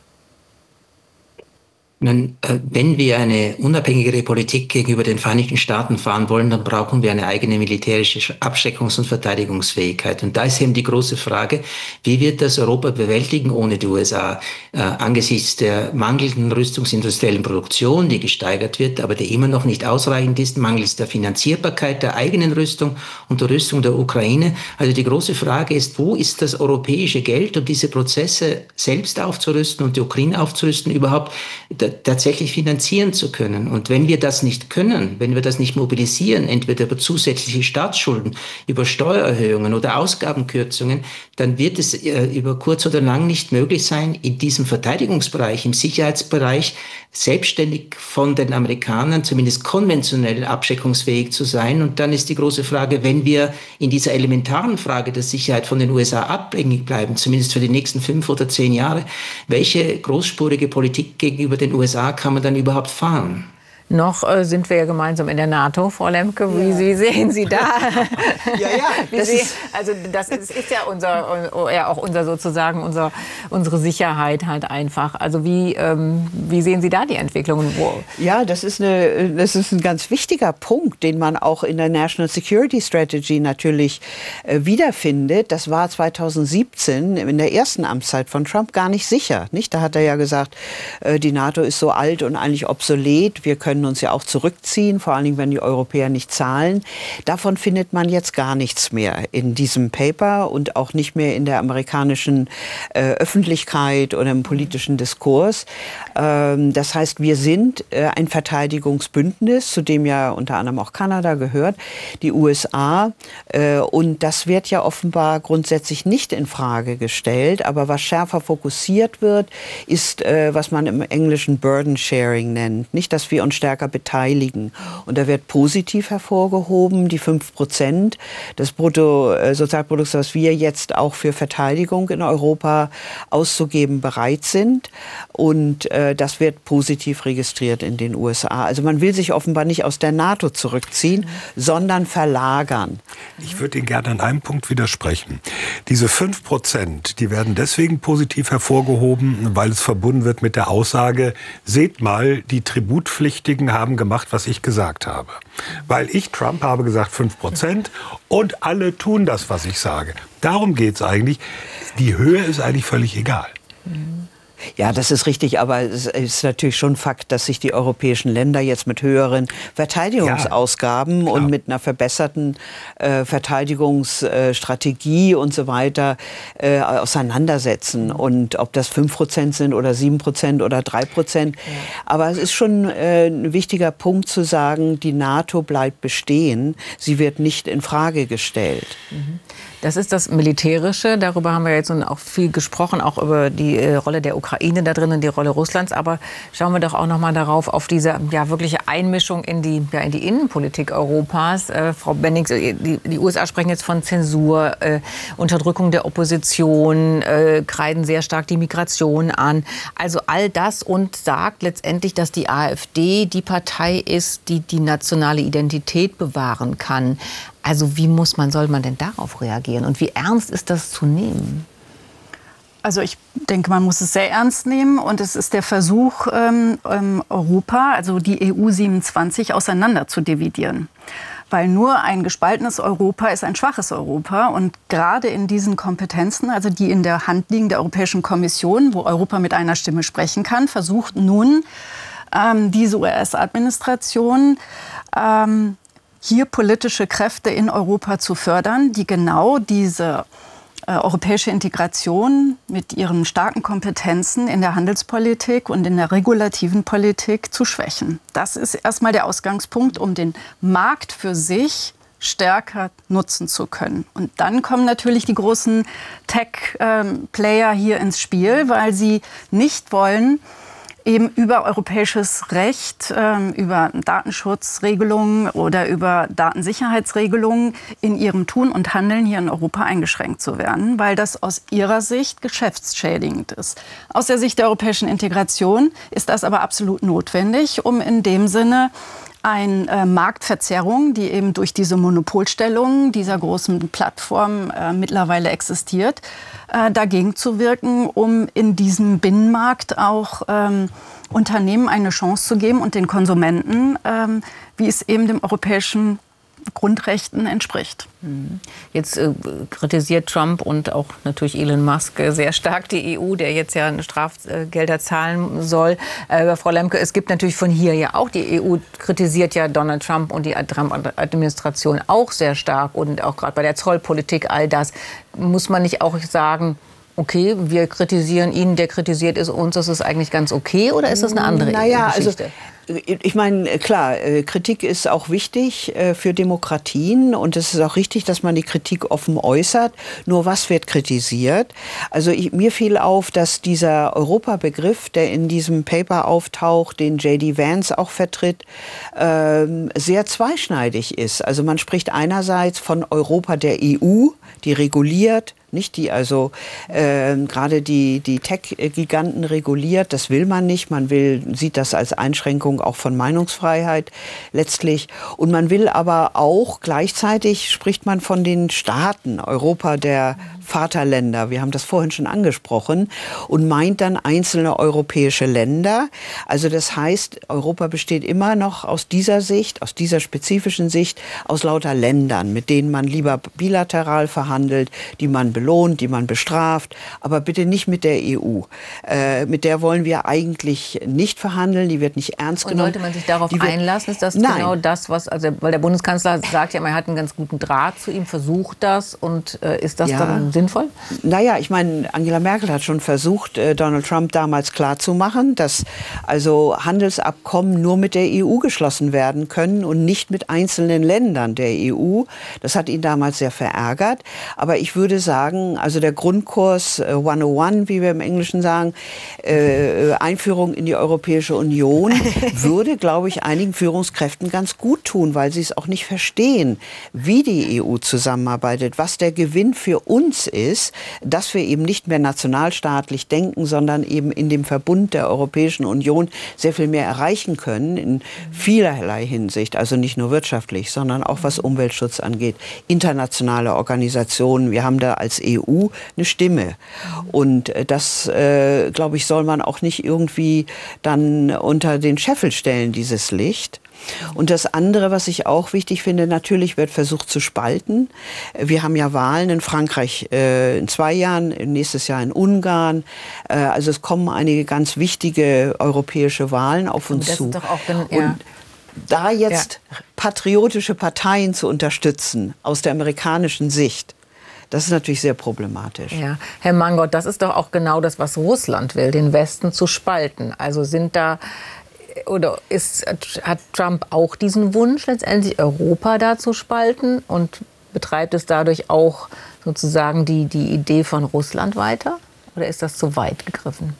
[SPEAKER 4] Wenn wir eine unabhängigere Politik gegenüber den Vereinigten Staaten fahren wollen, dann brauchen wir eine eigene militärische Abschreckungs- und Verteidigungsfähigkeit. Und da ist eben die große Frage, wie wird das Europa bewältigen ohne die U S A? Äh, angesichts der mangelnden rüstungsindustriellen Produktion, die gesteigert wird, aber die immer noch nicht ausreichend ist, mangels der Finanzierbarkeit der eigenen Rüstung und der Rüstung der Ukraine. Also die große Frage ist, wo ist das europäische Geld, um diese Prozesse selbst aufzurüsten und die Ukraine aufzurüsten, überhaupt tatsächlich finanzieren zu können. Und wenn wir das nicht können, wenn wir das nicht mobilisieren, entweder über zusätzliche Staatsschulden, über Steuererhöhungen oder Ausgabenkürzungen, dann wird es äh, über kurz oder lang nicht möglich sein, in diesem Verteidigungsbereich, im Sicherheitsbereich, selbstständig von den Amerikanern, zumindest konventionell abschreckungsfähig zu sein. Und dann ist die große Frage, wenn wir in dieser elementaren Frage der Sicherheit von den U S A abhängig bleiben, zumindest für die nächsten fünf oder zehn Jahre, welche großspurige Politik gegenüber den U S A kann man dann überhaupt fahren?
[SPEAKER 1] Noch äh, sind wir ja gemeinsam in der NATO, Frau Lemke. Wie ja. Sie sehen Sie da?
[SPEAKER 3] ja, ja.
[SPEAKER 1] Das Sie, ist also das ist, ist ja unser, ja auch unser sozusagen unser, unsere Sicherheit halt einfach. Also wie, ähm, wie sehen Sie da die Entwicklung? Wo?
[SPEAKER 3] Ja, das ist eine, das ist ein ganz wichtiger Punkt, den man auch in der National Security Strategy natürlich äh, wiederfindet. Das war zweitausendsiebzehn in der ersten Amtszeit von Trump gar nicht sicher. Nicht? Da hat er ja gesagt, äh, die NATO ist so alt und eigentlich obsolet. Wir können uns ja auch zurückziehen, vor allen Dingen, wenn die Europäer nicht zahlen. Davon findet man jetzt gar nichts mehr in diesem Paper und auch nicht mehr in der amerikanischen äh, Öffentlichkeit oder im politischen Diskurs. Ähm, das heißt, wir sind äh, ein Verteidigungsbündnis, zu dem ja unter anderem auch Kanada gehört, die U S A. Äh, und das wird ja offenbar grundsätzlich nicht in Frage gestellt. Aber was schärfer fokussiert wird, ist, äh, was man im Englischen Burden Sharing nennt. Nicht, dass wir uns stärker beteiligen. Und da wird positiv hervorgehoben, die fünf Prozent des Bruttosozialprodukts, was wir jetzt auch für Verteidigung in Europa auszugeben bereit sind. Und äh, das wird positiv registriert in den U S A. Also man will sich offenbar nicht aus der NATO zurückziehen, mhm. sondern verlagern.
[SPEAKER 5] Ich würde Ihnen gerne an einem Punkt widersprechen. Diese fünf Prozent, die werden deswegen positiv hervorgehoben, weil es verbunden wird mit der Aussage, seht mal, die Tributpflichtigen haben gemacht, was ich gesagt habe. Weil ich, Trump, habe gesagt fünf Prozent und alle tun das, was ich sage. Darum geht es eigentlich. Die Höhe ist eigentlich völlig egal.
[SPEAKER 3] Ja, das ist richtig, aber es ist natürlich schon Fakt, dass sich die europäischen Länder jetzt mit höheren Verteidigungsausgaben ja, und mit einer verbesserten äh, Verteidigungsstrategie und so weiter äh, auseinandersetzen. Und ob das fünf Prozent sind oder sieben Prozent oder drei Prozent. Ja. Aber es ist schon äh, ein wichtiger Punkt zu sagen, die NATO bleibt bestehen. Sie wird nicht in Frage gestellt.
[SPEAKER 1] Mhm. Das ist das Militärische. Darüber haben wir jetzt auch viel gesprochen, auch über die äh, Rolle der Ukraine da drin und die Rolle Russlands. Aber schauen wir doch auch noch mal darauf, auf diese ja, wirkliche Einmischung in die, ja, in die Innenpolitik Europas. Äh, Frau Bennings, die, die U S A sprechen jetzt von Zensur, äh, Unterdrückung der Opposition, äh, kreiden sehr stark die Migration an. Also all das und sagt letztendlich, dass die AfD die Partei ist, die die nationale Identität bewahren kann. Also wie muss man, soll man denn darauf reagieren? Und wie ernst ist das zu nehmen?
[SPEAKER 6] Also ich denke, man muss es sehr ernst nehmen. Und es ist der Versuch, ähm, Europa, also die E U siebenundzwanzig, auseinander zu dividieren. Weil nur ein gespaltenes Europa ist ein schwaches Europa. Und gerade in diesen Kompetenzen, also die in der Hand liegen der Europäischen Kommission, wo Europa mit einer Stimme sprechen kann, versucht nun ähm, diese U S-Administration, ähm, hier politische Kräfte in Europa zu fördern, die genau diese äh, europäische Integration mit ihren starken Kompetenzen in der Handelspolitik und in der regulativen Politik zu schwächen. Das ist erstmal der Ausgangspunkt, um den Markt für sich stärker nutzen zu können. Und dann kommen natürlich die großen Tech-Player hier ins Spiel, weil sie nicht wollen, eben über europäisches Recht, ähm, über Datenschutzregelungen oder über Datensicherheitsregelungen in ihrem Tun und Handeln hier in Europa eingeschränkt zu werden, weil das aus ihrer Sicht geschäftsschädigend ist. Aus der Sicht der europäischen Integration ist das aber absolut notwendig, um in dem Sinne eine äh, Marktverzerrung, die eben durch diese Monopolstellung dieser großen Plattform äh, mittlerweile existiert, äh, dagegen zu wirken, um in diesem Binnenmarkt auch ähm, Unternehmen eine Chance zu geben und den Konsumenten, ähm, wie es eben dem europäischen Grundrechten entspricht.
[SPEAKER 1] Jetzt äh, kritisiert Trump und auch natürlich Elon Musk äh, sehr stark die E U, der jetzt ja Strafgelder zahlen soll. Äh, Frau Lemke, es gibt natürlich von hier ja auch, die E U kritisiert ja Donald Trump und die Trump-Administration auch sehr stark und auch gerade bei der Zollpolitik, all das. Muss man nicht auch sagen, okay, wir kritisieren ihn, der kritisiert ist uns, das ist eigentlich ganz okay, oder ist das eine andere
[SPEAKER 3] naja,
[SPEAKER 1] Geschichte?
[SPEAKER 3] Also ich meine, klar, Kritik ist auch wichtig für Demokratien und es ist auch richtig, dass man die Kritik offen äußert. Nur was wird kritisiert? Also ich, mir fiel auf, dass dieser Europabegriff, der in diesem Paper auftaucht, den J D Vance auch vertritt, äh, sehr zweischneidig ist. Also man spricht einerseits von Europa der E U, die reguliert, nicht die also äh, gerade die, die Tech-Giganten reguliert, das will man nicht. Man will, sieht das als Einschränkung auch von Meinungsfreiheit letztlich. Und man will aber auch, gleichzeitig spricht man von den Staaten, Europa der Vaterländer, wir haben das vorhin schon angesprochen, und meint dann einzelne europäische Länder. Also das heißt, Europa besteht immer noch aus dieser Sicht, aus dieser spezifischen Sicht, aus lauter Ländern, mit denen man lieber bilateral verhandelt, die man belohnt, die man bestraft, aber bitte nicht mit der E U. Äh, mit der wollen wir eigentlich nicht verhandeln, die wird nicht ernst genommen.
[SPEAKER 1] Und sollte man sich darauf
[SPEAKER 3] die
[SPEAKER 1] einlassen? Ist das
[SPEAKER 3] Nein.
[SPEAKER 1] genau das, was, also, weil der Bundeskanzler sagt ja, man hat einen ganz guten Draht zu ihm, versucht das, und äh, ist das
[SPEAKER 3] ja.
[SPEAKER 1] dann sinnvoll?
[SPEAKER 3] Naja, ich meine, Angela Merkel hat schon versucht, äh, Donald Trump damals klarzumachen, dass also Handelsabkommen nur mit der E U geschlossen werden können und nicht mit einzelnen Ländern der E U. Das hat ihn damals sehr verärgert. Aber ich würde sagen, also der Grundkurs äh, hunderteins, wie wir im Englischen sagen, äh, Einführung in die Europäische Union, würde, glaube ich, einigen Führungskräften ganz gut tun, weil sie es auch nicht verstehen, wie die E U zusammenarbeitet, was der Gewinn für uns ist, dass wir eben nicht mehr nationalstaatlich denken, sondern eben in dem Verbund der Europäischen Union sehr viel mehr erreichen können, in vielerlei Hinsicht, also nicht nur wirtschaftlich, sondern auch was Umweltschutz angeht, internationale Organisationen. Wir haben da als E U eine Stimme. Und das, äh, glaube ich, soll man auch nicht irgendwie dann unter den Scheffel stellen, dieses Licht. Und das andere, was ich auch wichtig finde, natürlich wird versucht zu spalten. Wir haben ja Wahlen in Frankreich äh, in zwei Jahren, nächstes Jahr in Ungarn. Äh, also es kommen einige ganz wichtige europäische Wahlen auf uns
[SPEAKER 1] das
[SPEAKER 3] zu.
[SPEAKER 1] Ist doch auch dann, ja.
[SPEAKER 3] Und da jetzt ja. patriotische Parteien zu unterstützen, aus der amerikanischen Sicht, das ist natürlich sehr problematisch.
[SPEAKER 1] Ja, Herr Mangold, das ist doch auch genau das, was Russland will, den Westen zu spalten. Also sind da oder ist, hat Trump auch diesen Wunsch, letztendlich Europa da zu spalten und betreibt es dadurch auch sozusagen die, die Idee von Russland weiter? Oder ist das zu weit gegriffen?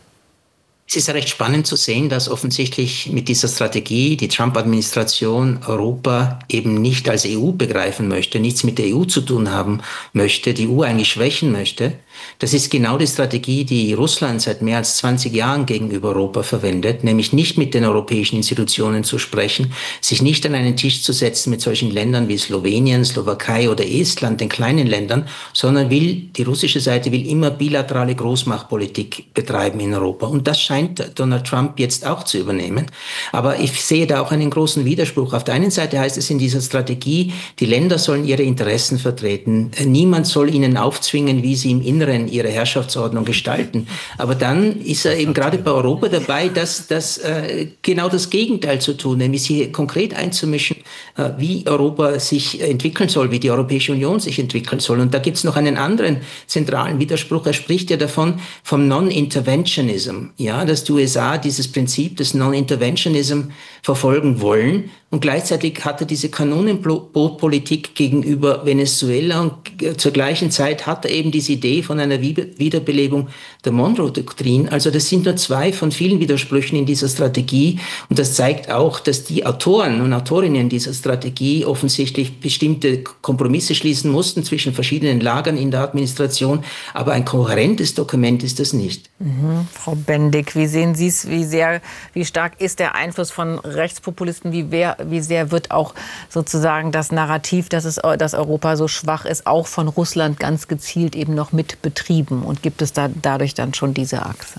[SPEAKER 4] Es ist recht spannend zu sehen, dass offensichtlich mit dieser Strategie die Trump-Administration Europa eben nicht als E U begreifen möchte, nichts mit der E U zu tun haben möchte, die E U eigentlich schwächen möchte. Das ist genau die Strategie, die Russland seit mehr als zwanzig Jahren gegenüber Europa verwendet, nämlich nicht mit den europäischen Institutionen zu sprechen, sich nicht an einen Tisch zu setzen mit solchen Ländern wie Slowenien, Slowakei oder Estland, den kleinen Ländern, sondern will, die russische Seite will immer bilaterale Großmachtpolitik betreiben in Europa. Und das scheint Donald Trump jetzt auch zu übernehmen. Aber ich sehe da auch einen großen Widerspruch. Auf der einen Seite heißt es in dieser Strategie, die Länder sollen ihre Interessen vertreten. Niemand soll ihnen aufzwingen, wie sie im Inneren ihre Herrschaftsordnung gestalten. Aber dann ist er eben gerade bei Europa dabei, das, das, äh, genau das Gegenteil zu tun, nämlich hier konkret einzumischen, äh, wie Europa sich entwickeln soll, wie die Europäische Union sich entwickeln soll. Und da gibt es noch einen anderen zentralen Widerspruch. Er spricht ja davon, vom Non-Interventionism, ja, dass die U S A dieses Prinzip des Non-Interventionism verfolgen wollen. Und gleichzeitig hat er diese Kanonenbootpolitik gegenüber Venezuela und zur gleichen Zeit hat er eben diese Idee von einer Wiederbelebung der Monroe-Doktrin. Also das sind nur zwei von vielen Widersprüchen in dieser Strategie und das zeigt auch, dass die Autoren und Autorinnen dieser Strategie offensichtlich bestimmte Kompromisse schließen mussten zwischen verschiedenen Lagern in der Administration, aber ein kohärentes Dokument ist das nicht.
[SPEAKER 1] Mhm. Frau Bendig, wie sehen Sie es, wie sehr, wie stark ist der Einfluss von Rechtspopulisten, wie wer Wie sehr wird auch sozusagen das Narrativ, dass, es, dass Europa so schwach ist, auch von Russland ganz gezielt eben noch mit betrieben? Und gibt es da dadurch dann schon diese Achse?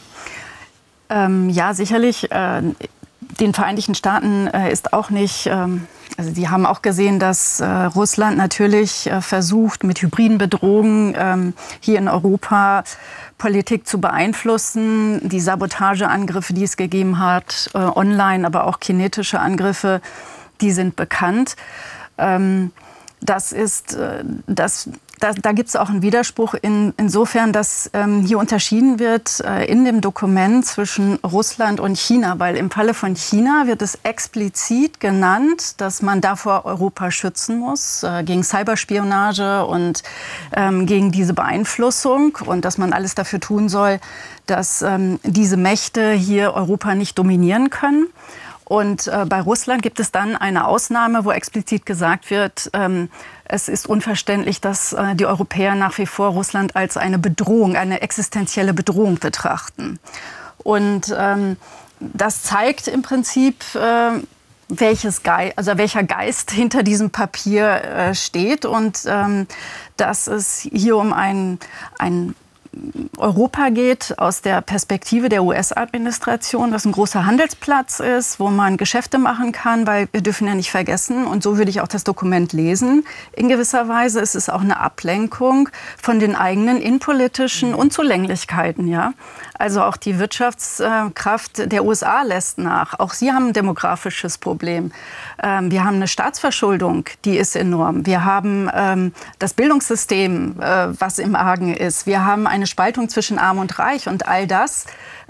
[SPEAKER 6] Ähm, ja, sicherlich. Äh, den Vereinigten Staaten äh, ist auch nicht... Ähm Also die haben auch gesehen, dass äh, Russland natürlich äh, versucht, mit hybriden Bedrohungen ähm, hier in Europa Politik zu beeinflussen. Die Sabotageangriffe, die es gegeben hat, äh, online, aber auch kinetische Angriffe, die sind bekannt. Ähm, das ist, äh, das, da, da gibt es auch einen Widerspruch in, insofern, dass ähm, hier unterschieden wird äh, in dem Dokument zwischen Russland und China. Weil im Falle von China wird es explizit genannt, dass man davor Europa schützen muss, äh, gegen Cyberspionage und ähm, gegen diese Beeinflussung. Und dass man alles dafür tun soll, dass ähm, diese Mächte hier Europa nicht dominieren können. Und äh, bei Russland gibt es dann eine Ausnahme, wo explizit gesagt wird, ähm, es ist unverständlich, dass äh, die Europäer nach wie vor Russland als eine Bedrohung, eine existenzielle Bedrohung betrachten. Und ähm, das zeigt im Prinzip, äh, welches Ge- also welcher Geist hinter diesem Papier äh, steht und ähm, dass es hier um ein, ein Europa geht aus der Perspektive der U S-Administration, was ein großer Handelsplatz ist, wo man Geschäfte machen kann, weil wir dürfen ja nicht vergessen, und so würde ich auch das Dokument lesen, in gewisser Weise ist es auch eine Ablenkung von den eigenen innenpolitischen Unzulänglichkeiten. Ja? Also auch die Wirtschaftskraft der U S A lässt nach. Auch sie haben ein demografisches Problem. Wir haben eine Staatsverschuldung, die ist enorm. Wir haben das Bildungssystem, was im Argen ist. Wir haben eine Spaltung zwischen Arm und Reich. Und all das,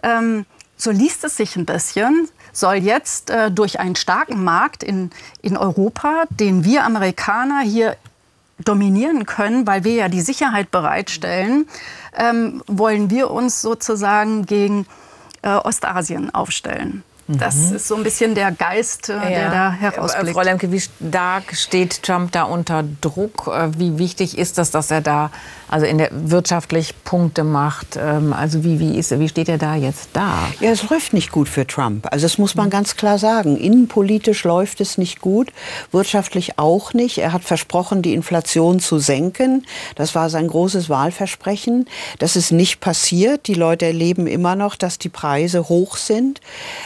[SPEAKER 6] so liest es sich ein bisschen, soll jetzt durch einen starken Markt in, in Europa, den wir Amerikaner hier dominieren können, weil wir ja die Sicherheit bereitstellen, ähm, wollen wir uns sozusagen gegen äh, Ostasien aufstellen. Das mhm. ist so ein bisschen der Geist, ja. der da herausblickt.
[SPEAKER 1] Frau Lemke, wie stark steht Trump da unter Druck? Wie wichtig ist das, dass er da also in der wirtschaftlich Punkte macht? Also wie, wie, ist, wie steht er da jetzt da?
[SPEAKER 3] Ja, es läuft nicht gut für Trump. Also das muss man ganz klar sagen. Innenpolitisch läuft es nicht gut, wirtschaftlich auch nicht. Er hat versprochen, die Inflation zu senken. Das war sein großes Wahlversprechen. Das ist nicht passiert. Die Leute erleben immer noch, dass die Preise hoch sind.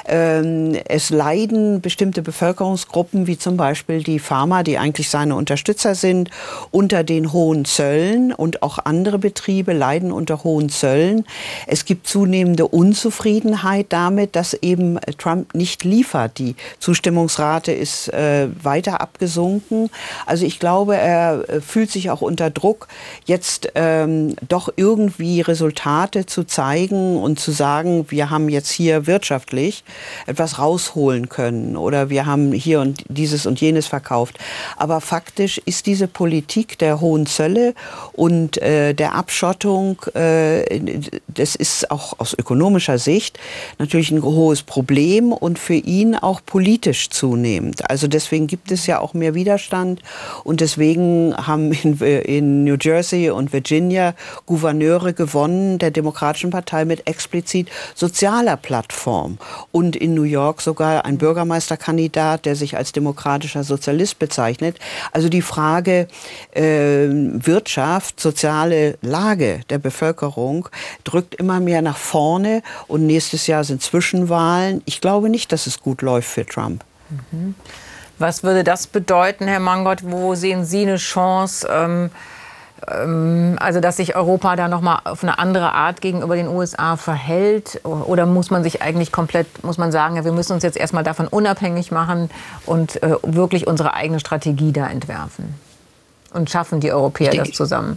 [SPEAKER 3] Es leiden bestimmte Bevölkerungsgruppen, wie zum Beispiel die Farmer, die eigentlich seine Unterstützer sind, unter den hohen Zöllen, und auch andere Betriebe leiden unter hohen Zöllen. Es gibt zunehmende Unzufriedenheit damit, dass eben Trump nicht liefert. Die Zustimmungsrate ist äh, weiter abgesunken. Also ich glaube, er äh, fühlt sich auch unter Druck, jetzt ähm, doch irgendwie Resultate zu zeigen und zu sagen, wir haben jetzt hier wirtschaftlich etwas rausholen können oder wir haben hier und dieses und jenes verkauft. Aber faktisch ist diese Politik der hohen Zölle und äh, der Abschottung, äh, das ist auch aus ökonomischer Sicht natürlich ein hohes Problem und für ihn auch politisch zunehmend. Also deswegen gibt es ja auch mehr Widerstand und deswegen haben in, in New Jersey und Virginia Gouverneure gewonnen der Demokratischen Partei mit explizit sozialer Plattform und in New York sogar ein Bürgermeisterkandidat, der sich als demokratischer Sozialist bezeichnet. Also die Frage äh, Wirtschaft, soziale Lage der Bevölkerung drückt immer mehr nach vorne und nächstes Jahr sind Zwischenwahlen. Ich glaube nicht, dass es gut läuft für Trump.
[SPEAKER 1] Mhm. Was würde das bedeuten, Herr Mangold? Wo sehen Sie eine Chance, ähm, ähm, also dass sich Europa da noch mal auf eine andere Art gegenüber den U S A verhält? Oder muss man sich eigentlich komplett, muss man sagen, ja, wir müssen uns jetzt erstmal davon unabhängig machen und äh, wirklich unsere eigene Strategie da entwerfen? Und schaffen die Europäer denke, das zusammen?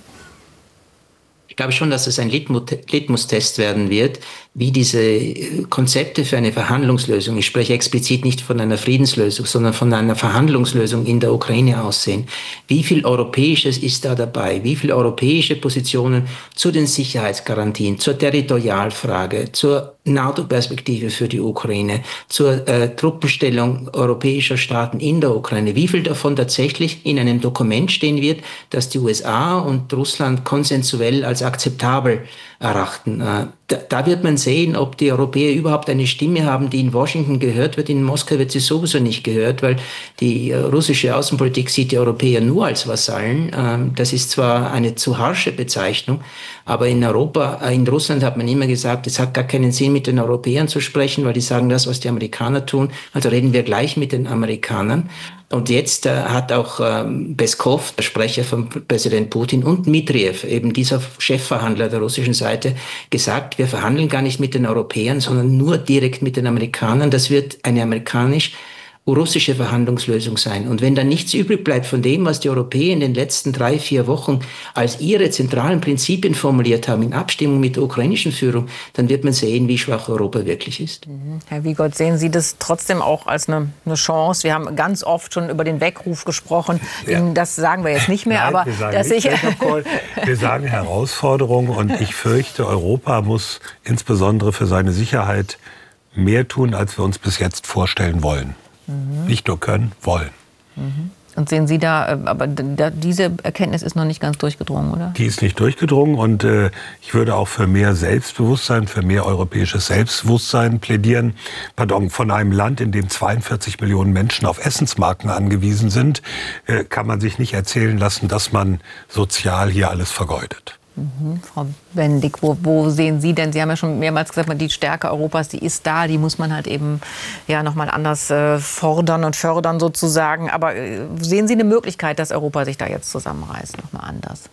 [SPEAKER 4] Ich glaube schon, dass es ein Litmus-Test werden wird, wie diese Konzepte für eine Verhandlungslösung, ich spreche explizit nicht von einer Friedenslösung, sondern von einer Verhandlungslösung in der Ukraine aussehen. Wie viel Europäisches ist da dabei? Wie viele europäische Positionen zu den Sicherheitsgarantien, zur Territorialfrage, zur NATO-Perspektive für die Ukraine, zur äh, Truppenstellung europäischer Staaten in der Ukraine? Wie viel davon tatsächlich in einem Dokument stehen wird, das die U S A und Russland konsensuell als akzeptabel erachten? Äh, da, da wird man sehen, ob die Europäer überhaupt eine Stimme haben, die in Washington gehört wird. In Moskau wird sie sowieso nicht gehört, weil die äh, russische Außenpolitik sieht die Europäer nur als Vasallen. Ähm, das ist zwar eine zu harsche Bezeichnung, aber in Europa, äh, in Russland hat man immer gesagt, es hat gar keinen Sinn, mit den Europäern zu sprechen, weil die sagen das, was die Amerikaner tun. Also reden wir gleich mit den Amerikanern. Und jetzt äh, hat auch ähm, Peskov, der Sprecher von Präsident Putin, und Dmitriev, eben dieser Chefverhandler der russischen Seite, gesagt, wir verhandeln gar nicht mit den Europäern, sondern nur direkt mit den Amerikanern. Das wird eine amerikanisch russische Verhandlungslösung sein. Und wenn dann nichts übrig bleibt von dem, was die Europäer in den letzten drei, vier Wochen als ihre zentralen Prinzipien formuliert haben, in Abstimmung mit der ukrainischen Führung, dann wird man sehen, wie schwach Europa wirklich ist.
[SPEAKER 1] Mhm. Herr Wiegold, sehen Sie das trotzdem auch als eine, eine Chance? Wir haben ganz oft schon über den Weckruf gesprochen. Ja. Das sagen wir jetzt nicht mehr.
[SPEAKER 5] Nein,
[SPEAKER 1] aber
[SPEAKER 5] wir sagen
[SPEAKER 1] dass
[SPEAKER 5] nicht
[SPEAKER 1] ich
[SPEAKER 5] wir sagen Herausforderung. Und ich fürchte, Europa muss insbesondere für seine Sicherheit mehr tun, als wir uns bis jetzt vorstellen wollen. Mhm. Nicht nur können, wollen.
[SPEAKER 1] Mhm. Und sehen Sie da, aber da, diese Erkenntnis ist noch nicht ganz durchgedrungen, oder?
[SPEAKER 5] Die ist nicht durchgedrungen und äh, ich würde auch für mehr Selbstbewusstsein, für mehr europäisches Selbstbewusstsein plädieren. Pardon, von einem Land, in dem zweiundvierzig Millionen Menschen auf Essensmarken angewiesen sind, äh, kann man sich nicht erzählen lassen, dass man sozial hier alles vergeudet.
[SPEAKER 1] Mhm. Frau Bendig, wo, wo sehen Sie denn, Sie haben ja schon mehrmals gesagt, die Stärke Europas, die ist da, die muss man halt eben ja noch mal anders äh, fordern und fördern sozusagen. Aber äh, sehen Sie eine Möglichkeit, dass Europa sich da jetzt zusammenreißt, noch mal anders?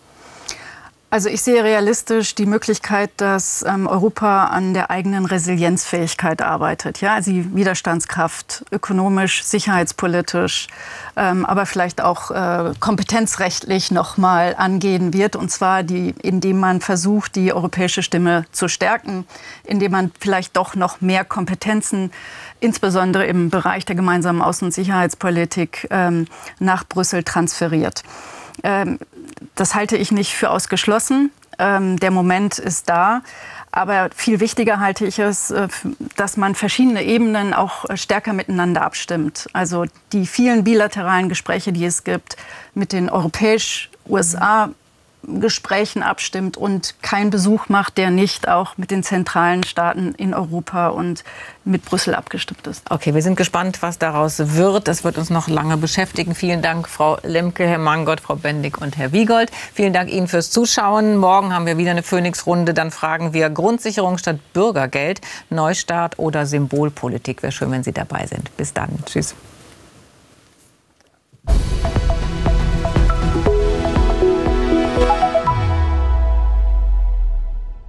[SPEAKER 6] Also ich sehe realistisch die Möglichkeit, dass ähm, Europa an der eigenen Resilienzfähigkeit arbeitet. Ja, also die Widerstandskraft ökonomisch, sicherheitspolitisch, ähm, aber vielleicht auch äh, kompetenzrechtlich noch mal angehen wird. Und zwar, die, indem man versucht, die europäische Stimme zu stärken, indem man vielleicht doch noch mehr Kompetenzen, insbesondere im Bereich der gemeinsamen Außen- und Sicherheitspolitik, ähm, nach Brüssel transferiert. Ähm, das halte ich nicht für ausgeschlossen. Ähm, der Moment ist da. Aber viel wichtiger halte ich es, dass man verschiedene Ebenen auch stärker miteinander abstimmt. Also die vielen bilateralen Gespräche, die es gibt, mit den europäisch-U S A-Gesprächen abstimmt und keinen Besuch macht, der nicht auch mit den zentralen Staaten in Europa und mit Brüssel abgestimmt ist.
[SPEAKER 1] Okay, wir sind gespannt, was daraus wird. Das wird uns noch lange beschäftigen. Vielen Dank, Frau Lemke, Herr Mangold, Frau Bendig und Herr Wiegold. Vielen Dank Ihnen fürs Zuschauen. Morgen haben wir wieder eine Phoenix-Runde. Dann fragen wir Grundsicherung statt Bürgergeld, Neustart oder Symbolpolitik. Wäre schön, wenn Sie dabei sind. Bis dann. Tschüss.